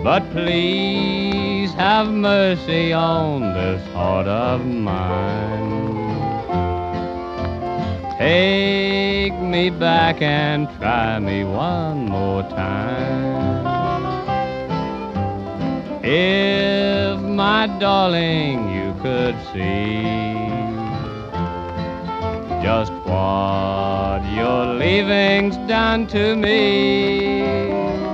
But please have mercy on this heart of mine. Take me back and try me one more time. If, my darling, you could see just what your leaving's done to me.